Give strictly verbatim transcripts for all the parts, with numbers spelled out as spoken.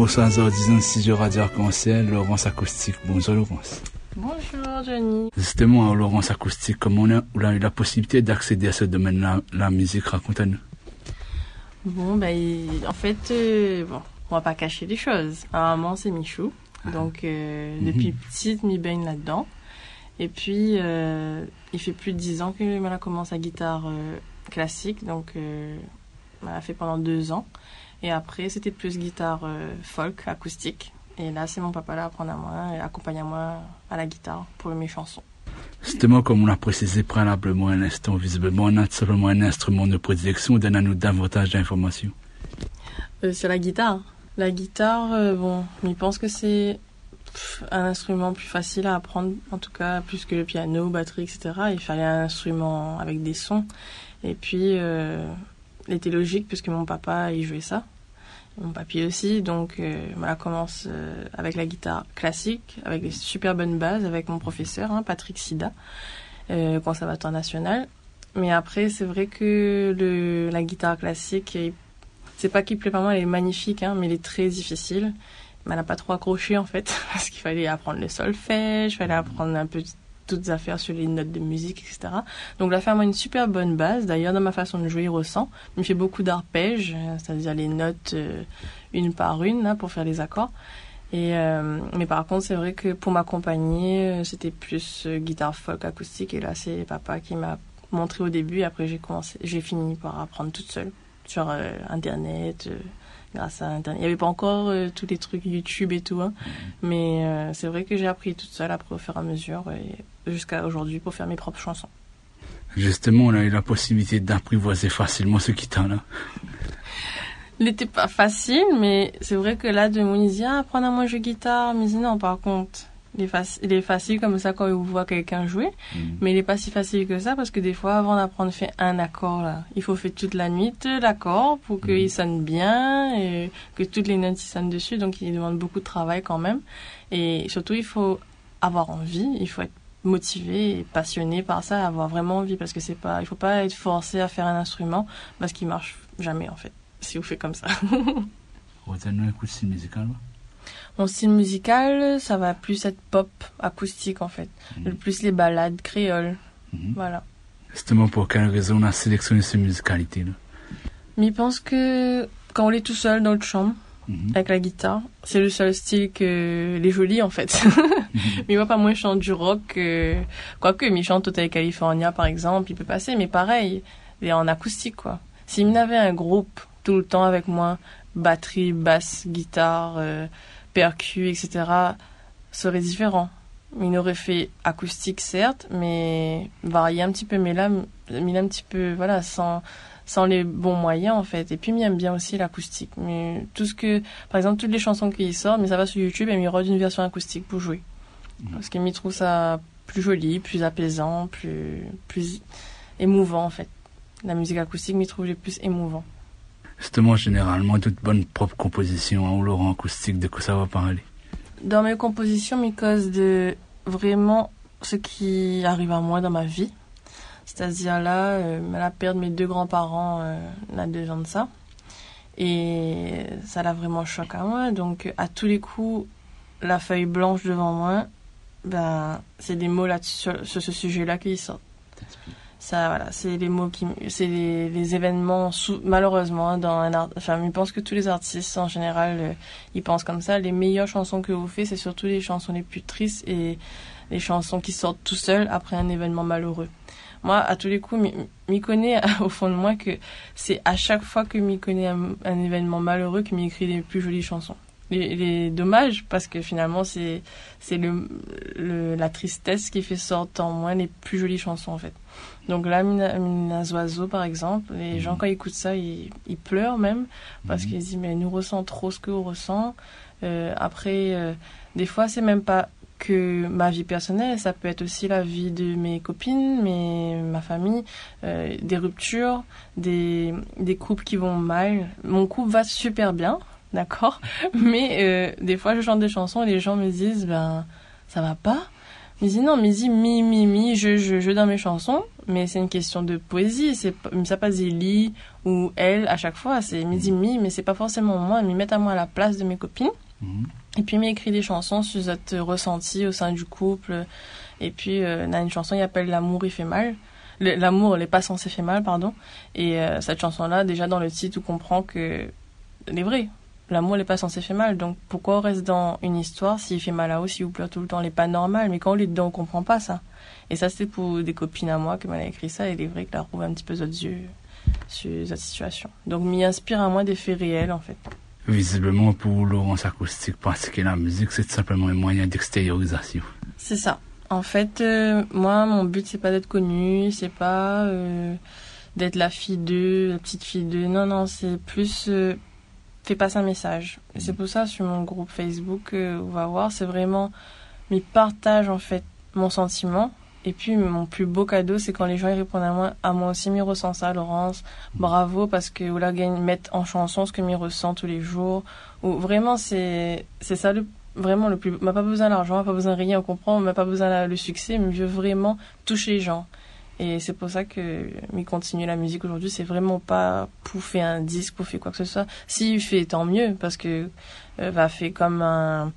au soixante dix studio Radio Arc-en-Ciel, Laurence Acoustique. Bonjour Laurence. Bonjour Johnny. Justement, Laurence Acoustique, comment on a, on a eu la possibilité d'accéder à ce domaine-là, la musique, raconte-nous. Bon, ben, il, en fait, euh, bon, on va pas cacher les choses. À maman, c'est Michou. Donc, euh, mm-hmm. depuis petite, m'y baigne là-dedans. Et puis, euh, il fait plus de dix ans que elle commence la guitare euh, classique. Donc, euh, elle a fait pendant deux ans. Et après, c'était plus guitare euh, folk, acoustique. Et là, c'est mon papa là apprendre à moi et accompagner à moi à la guitare pour mes chansons. Justement, comme on l'a précisé préalablement un instant, visiblement, on a seulement un instrument de prédilection. Donne-nous davantage d'informations. Euh, sur la guitare. La guitare, euh, bon, je pense que c'est pff, un instrument plus facile à apprendre, en tout cas, plus que le piano, batterie, et cetera. Il fallait un instrument avec des sons. Et puis, euh, il était logique, puisque mon papa, il jouait ça. Mon papy aussi, donc euh, voilà, commence euh, avec la guitare classique, avec des super bonnes bases, avec mon professeur, hein, Patrick Sida, euh, conservatoire national. Mais après, c'est vrai que le, la guitare classique, il, c'est pas qu'il plaît pas moi, elle est magnifique, hein, mais elle est très difficile. Mais elle n'a pas trop accroché en fait, parce qu'il fallait apprendre le solfège, il fallait apprendre un peu toutes les affaires sur les notes de musique, et cetera. Donc là, faire moi une super bonne base. D'ailleurs, dans ma façon de jouer, il ressent. Il me fait beaucoup d'arpèges, c'est-à-dire les notes euh, une par une, là, pour faire les accords. Et, euh, mais par contre, c'est vrai que pour m'accompagner, c'était plus euh, guitare folk acoustique. Et là, c'est papa qui m'a montré au début. Et après, j'ai commencé, j'ai fini par apprendre toute seule sur euh, Internet, euh, grâce à Internet. Il n'y avait pas encore euh, tous les trucs YouTube et tout, hein. Mais euh, c'est vrai que j'ai appris toute seule après au fur et à mesure. Et, jusqu'à aujourd'hui pour faire mes propres chansons. Justement, on a eu la possibilité d'apprivoiser facilement ce guitare-là. Il n'était pas facile, mais c'est vrai que là, de mon il dit, ah, apprendre à moi jouer guitare. Mais non, par contre, il est, faci- il est facile comme ça quand on voit quelqu'un jouer, mmh. mais il n'est pas si facile que ça parce que des fois, avant d'apprendre à faire un accord, là, il faut faire toute la nuit l'accord pour qu'il mmh. sonne bien et que toutes les notes sonnent dessus. Donc, il demande beaucoup de travail quand même. Et surtout, il faut avoir envie, il faut être motivé et passionné par ça, avoir vraiment envie, parce que c'est pas, il faut pas être forcé à faire un instrument parce qu'il marche jamais en fait si vous faites comme ça. Redonne-nous un coup de style musical. Mon style musical, ça va plus être pop acoustique en fait, mmh. le plus les ballades créoles, mmh. voilà. Justement, pour quelle raison on a sélectionné cette musicalité là? Mais je pense que quand on est tout seul dans notre chambre, Mmh. avec la guitare, c'est le seul style que les jolis en fait. Mmh. Mais moi pas moins je chante du rock, euh... quoique mais chante Hotel California par exemple, il peut passer, mais pareil, il est en acoustique quoi. S'il y avait un groupe tout le temps avec moi, batterie, basse, guitare, euh, percu, et cetera, serait différent. Il aurait fait acoustique certes, mais varié un petit peu, mais là, mais un petit peu, voilà, sans sans les bons moyens en fait. Et puis il aime bien aussi l'acoustique, mais tout ce que, par exemple toutes les chansons qui sortent, mais ça va sur YouTube et il rôde une version acoustique pour jouer, mmh. parce qu'il trouve ça plus joli, plus apaisant, plus plus émouvant en fait. La musique acoustique m'y trouve le plus émouvant. Justement, généralement toute bonne propre composition en Laurent acoustique, de quoi ça va parler? Dans mes compositions, mes causes de vraiment ce qui arrive à moi dans ma vie. C'est-à-dire là, euh, la perte de mes deux grands-parents, euh, là, deux ans de ça. Et ça l'a vraiment choqué à moi. Donc, à tous les coups, la feuille blanche devant moi, ben, c'est des mots là sur, sur ce sujet-là qui sortent. Ça, voilà, c'est les mots qui, c'est les, les événements, sous, malheureusement, dans un art, enfin, je pense que tous les artistes, en général, euh, ils pensent comme ça. Les meilleures chansons que vous faites, c'est surtout les chansons les plus tristes et les chansons qui sortent tout seuls après un événement malheureux. Moi, à tous les coups, m'y connais au fond de moi que c'est à chaque fois que m'y connais un, un événement malheureux que m'y écrit les plus jolies chansons. Les, les dommages, parce que finalement, c'est, c'est le, le, la tristesse qui fait sortir en moi les plus jolies chansons, en fait. Donc là, Mina, Mina Zoiseau, par exemple, les mmh. gens, quand ils écoutent ça, ils, ils pleurent même, parce mmh. qu'ils disent, mais nous ressent trop ce qu'on ressent. Euh, après, euh, des fois, c'est même pas que ma vie personnelle, ça peut être aussi la vie de mes copines, mes, ma famille, euh, des ruptures, des, des couples qui vont mal. Mon couple va super bien, d'accord, mais euh, des fois je chante des chansons et les gens me disent ben ça va pas, Mais dit non, mais dit mi, mi, mi, je, je, je dans mes chansons, mais c'est une question de poésie, c'est ça pas dit li ou elle à chaque fois, c'est mi, dit mi, mais c'est pas forcément moi, mais mettre à moi à la place de mes copines. Mm-hmm. Et puis m'écrit des chansons sur notre ressenti au sein du couple. Et puis euh, on a une chanson qui s'appelle L'amour il fait mal. Le, l'amour n'est pas censé faire mal, pardon. Et euh, cette chanson-là, déjà dans le titre, on comprend que elle est vraie. L'amour n'est pas censé faire mal. Donc pourquoi on reste dans une histoire s'il fait mal à eux, s'il vous pleure tout le temps, elle n'est pas normale. Mais quand on est dedans, on comprend pas ça. Et ça, c'était pour des copines à moi qui m'avaient écrit ça. Et il est vrai que là, retrouve un petit peu d'autres yeux sur cette situation. Donc m'y inspire à moi des faits réels, en fait. Visiblement, pour Laurence Acoustique, pratiquer la musique, c'est simplement un moyen d'extériorisation. C'est ça. En fait, euh, moi, mon but, c'est pas d'être connue, c'est pas euh, d'être la fille d'eux, la petite fille d'eux. Non, non, c'est plus... Euh, fais passer un message. Et c'est pour ça, sur mon groupe Facebook, euh, on va voir, c'est vraiment... mes partages, en fait, mon sentiment. Et puis, mon plus beau cadeau, c'est quand les gens ils répondent à moi, à moi aussi, m'y ressent ça, Laurence. Bravo, parce que Oula gagne mettre en chanson ce que m'y ressent tous les jours. Ou vraiment, c'est, c'est ça le... Vraiment, le plus, on n'a pas besoin d'argent, on n'a pas besoin de rien, on comprend, on n'a pas besoin de le succès, mais je veux vraiment toucher les gens. Et c'est pour ça que mais continuer la musique aujourd'hui, c'est vraiment pas pour faire un disque, pour faire quoi que ce soit. S'il fait, tant mieux, parce que euh, va faire comme un,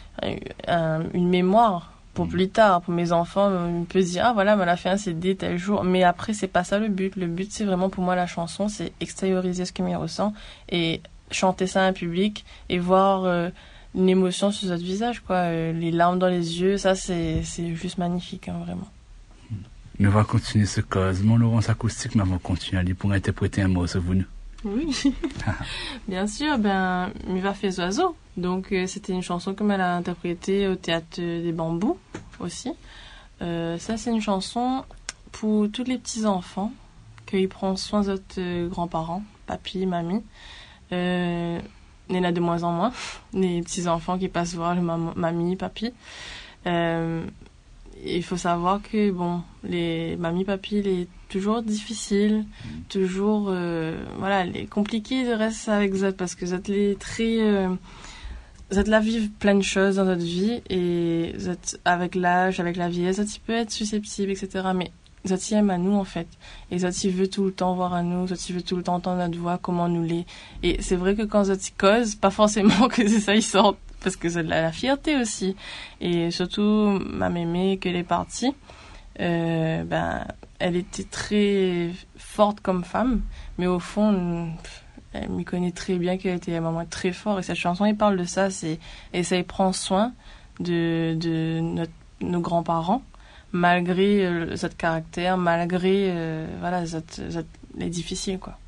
un, une mémoire pour plus tard, pour mes enfants, on peut se dire, ah voilà, elle a fait un C D tel jour. Mais après, c'est pas ça le but. Le but, c'est vraiment pour moi la chanson, c'est extérioriser ce que m'y ressent et chanter ça à un public et voir... Euh, une émotion sur votre visage, quoi. Euh, les larmes dans les yeux, ça, c'est, c'est juste magnifique, hein, vraiment. Nous allons continuer ce cause. Mon Laurence Acoustique, nous allons continuer à aller pour interpréter un mot sur vous. Oui, bien sûr, ben, Miva fait oiseaux. Donc, euh, c'était une chanson comme elle a interprétée au Théâtre des Bambous, aussi. Euh, ça, c'est une chanson pour tous les petits-enfants, qu'ils prennent soin de votre euh, grands-parents, papy, mamie. Euh... Il y en a de moins en moins, les petits-enfants qui passent voir le mam- mamie, papy. Euh, il faut savoir que, bon, les mamie, papy, il est toujours difficile, toujours, euh, voilà, il est compliqué de rester avec Zot parce que Zot est très... Euh, Zot la vivre plein de choses dans notre vie et Zot, avec l'âge, avec la vieillesse, Zot il peut être susceptible, et cetera. Mais Zot aime à nous, en fait. Et Zot il veut tout le temps voir à nous. Zot il veut tout le temps entendre notre voix, comment nous l'est. Et c'est vrai que quand Zot il cause, pas forcément que c'est ça, il sort. Parce que Zot a la fierté aussi. Et surtout, ma mémé, qu'elle est partie, euh, ben, elle était très forte comme femme. Mais au fond, elle m'y connaît très bien qu'elle était à un moment très forte. Et cette chanson, il parle de ça. C'est, et ça, il prend soin de, de notre, nos grands-parents. Malgré euh, votre caractère, malgré euh, voilà, votre, votre, les difficiles, quoi.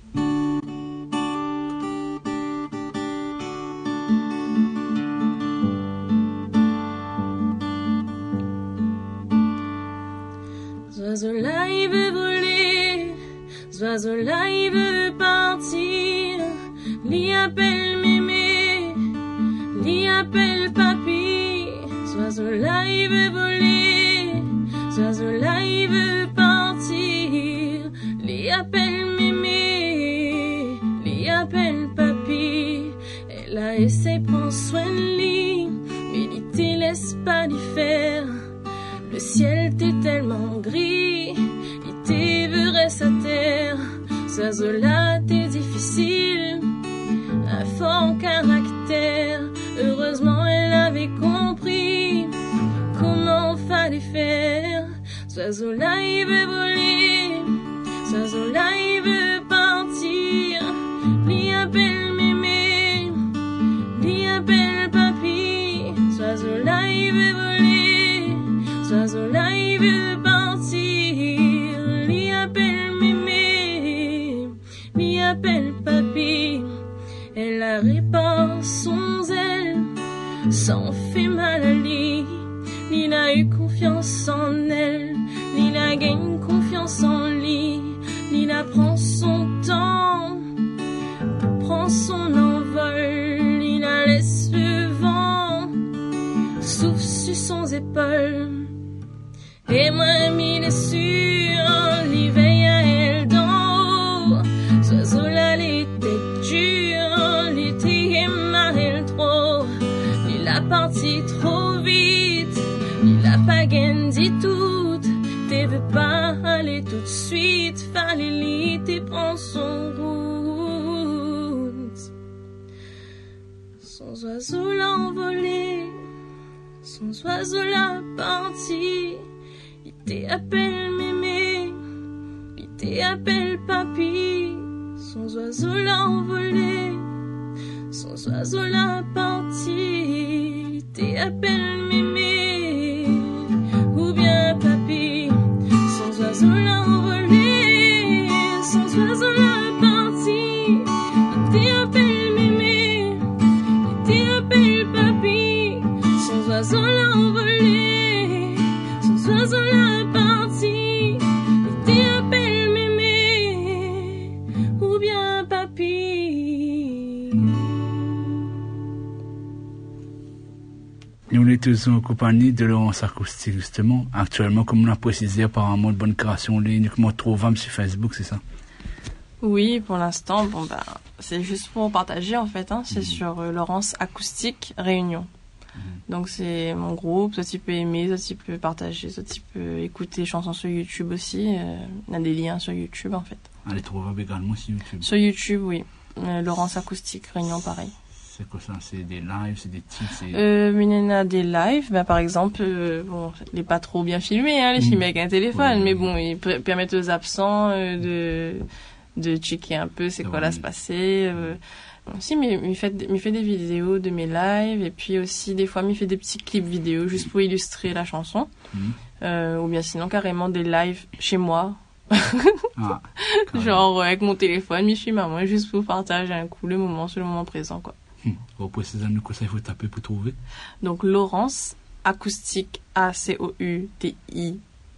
Ce oiseau-là, il veut voler, ce oiseau-là, il veut partir, l'y appelle mémé, l'y appelle papy, ce oiseau-là, il veut voler. Ce oiseau-là, il veut partir, l'y appelle mémé, l'y appelle papy. Elle a essayé de prendre soin de lui, mais il te laisse pas l'y faire. Le ciel t'est tellement gris, il te veut rester à terre. Ce oiseau-là, t'es difficile, un fort caractère. Heureusement, elle avait compris comment fallait faire. Ce oiseau-là, il veut voler, ce oiseau-là, il veut partir. L'y appelle mémé, l'y appelle papy. Ce oiseau-là, il veut voler, ce oiseau-là, il veut partir. L'y appelle mémé, l'y appelle papy. Elle la répare son zèle, s'en fait mal à lui. Lila a eu confiance en elle, Lila gagne confiance en lui. Lila prend son temps, prend son envol. Lila laisse le vent souffle sur son épaule. Et moi, mille est sûr, l'y veille à elle d'en haut. Ce oiseau-là, l'était dur, l'était mal trop. Lila partit trop vite. Il a pas gain dit tout. T'es veux pas aller tout de suite. Fallait l'ité prendre son route. Son oiseau l'a envolé. Son oiseau l'a parti. Il t'appelle mémé. Il t'appelle papy. Son oiseau l'a envolé. Son oiseau l'a parti. Il t'appelle mémé. Ou bien papy. Son oiseau l'a envolé. Son oiseau l'a parti. Il t'appelle mémé. Il t'appelle papy. Son oiseau l'a envolé. Son oiseau l'a parti. Il t'appelle mémé. Ou bien papy. Nous les tous en compagnie de Laurence Acoustique, justement. Actuellement, comme on a précisé, apparemment, de bonne création, on est uniquement trouvable sur Facebook, c'est ça? Oui, pour l'instant, bon, bah, c'est juste pour partager, en fait, hein. C'est mmh. sur euh, Laurence Acoustique Réunion. Mmh. Donc, c'est mon groupe. Soit tu peux aimer, soit tu peux partager, soit tu peux écouter les chansons sur YouTube aussi. Euh, il y a des liens sur YouTube, en fait. Elle est trouvable également sur YouTube? Sur YouTube, oui. Euh, Laurence Acoustique Réunion, pareil. C'est quoi ça? C'est des lives, c'est des titres? C'est... Euh, mais il y en a des lives, bah, par exemple, euh, bon, il n'est pas trop bien filmé, hein, les mmh. films avec un téléphone, oui, mais bon, ils p- permettent aux absents euh, de, de checker un peu c'est quoi là se passer. Euh, bon, si, mais il fait, il fait des vidéos de mes lives, et puis aussi, des fois, il fait des petits clips vidéo juste pour illustrer la chanson, mmh. euh, ou bien sinon, carrément des lives chez moi. Ah, genre, avec mon téléphone, mais je suis maman, juste pour partager un coup le moment sur le moment présent, quoi. Vous précisez-nous quoi ça il faut taper pour trouver? Donc Laurence Acoustique, A C O U T I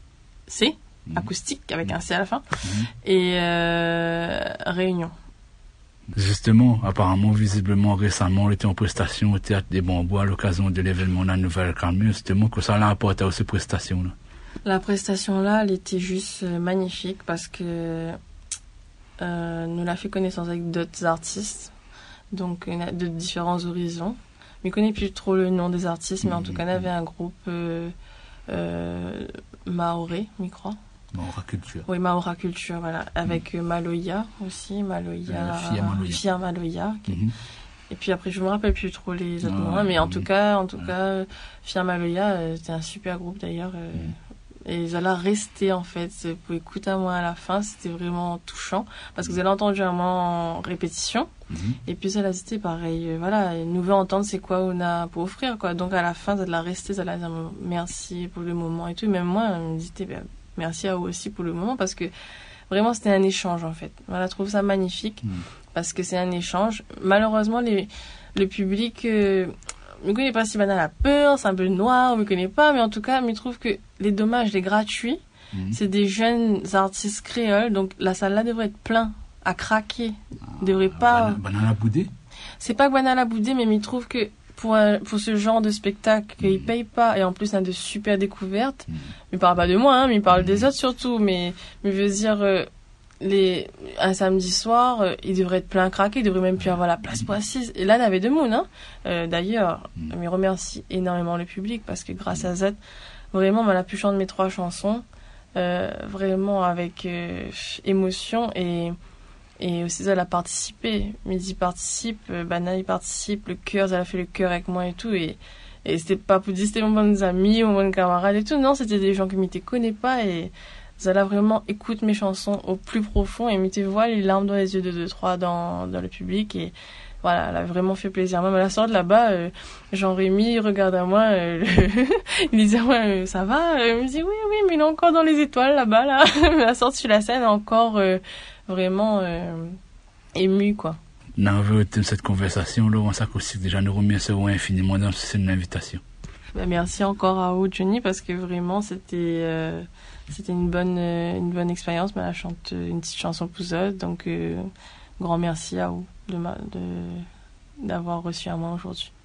C, mmh. Acoustique avec mmh. un C à la fin, mmh. et euh, Réunion. Justement, apparemment, visiblement, récemment, on était en prestation au Théâtre des Bambois à l'occasion de l'événement de la Nouvelle-Camus. Justement, que ça l'a apporté à ces prestations-là? La prestation-là, elle était juste magnifique parce que euh, nous l'a fait connaissance avec d'autres artistes. Donc de différents horizons. Je ne connais plus trop le nom des artistes, mais en tout cas, on avait un groupe euh, euh, Maoré, je crois. Maora Culture. Oui, Maora Culture, voilà. Avec mmh. Maloya aussi, Maloya, euh, Fia Maloya. Fia Maloya. Mmh. Et puis après, je ne me rappelle plus trop les autres ah, noms, mais en mmh. tout cas, en tout mmh. cas, Fia Maloya, c'était un super groupe d'ailleurs. Euh, mmh. Et ils allaient rester en fait pour écouter à moi à la fin, c'était vraiment touchant parce que vous avez entendu un moment en répétition mm-hmm. et puis ça l'a dit pareil, euh, voilà, nous veut entendre c'est quoi on a pour offrir quoi. Donc à la fin, ça allait rester, ça allait dire merci pour le moment et tout. Même moi, on me disait ben, merci à vous aussi pour le moment parce que vraiment c'était un échange en fait. Voilà, je trouve ça magnifique mm. parce que c'est un échange. Malheureusement, les, le public euh, je ne connais pas si Banal a peur, c'est un peu noir, je ne connais pas, mais en tout cas, je trouve que les dommages, les gratuits, mmh. c'est des jeunes artistes créoles, donc la salle là devrait être pleine, à craquer. Ah, devrait pas. Banal a boudé? C'est pas que Banal a boudé, mais je trouve que pour, un, pour ce genre de spectacle, qu'ils ne mmh. payent pas, et en plus, on a de super découvertes. Mmh. Il ne parle pas de moi, hein, mais il parle mmh. des autres surtout, mais je veux dire. Euh, Les, un samedi soir, euh, il devrait être plein craqué, il devrait même plus avoir la place pour assise. Et là, il y avait deux monde, hein. Euh, d'ailleurs, mm. je remercie énormément le public parce que grâce à Z, vraiment, on a pu chanter mes trois chansons, euh, vraiment avec euh, émotion et, et aussi elle a participé. Midi participe, euh, Bana il participe, le cœur, elle a fait le cœur avec moi et tout. Et, et c'était pas pour dire c'était mon bon ami, mon bon camarade et tout. Non, c'était des gens qui ne me connaissaient pas et Zala vraiment écoute mes chansons au plus profond et me voit les larmes dans les yeux de deux trois dans, dans le public et voilà, elle a vraiment fait plaisir. Même à la sortie de là-bas, euh, Jean-Rémy il regarde à moi, euh, le... il disait ouais, euh, ça va, il me dit oui oui mais il est encore dans les étoiles là-bas là. À la sortie sur la scène encore euh, vraiment euh, ému quoi. Dans cette conversation, Laurence Acoustique, déjà nous remercions infiniment dans cette invitation. Ben, merci encore à vous Johnny parce que vraiment c'était euh, c'était une bonne euh, une bonne expérience. Mais elle chante une petite chanson pour eux, donc euh, grand merci à vous de, ma, de d'avoir reçu à moi aujourd'hui.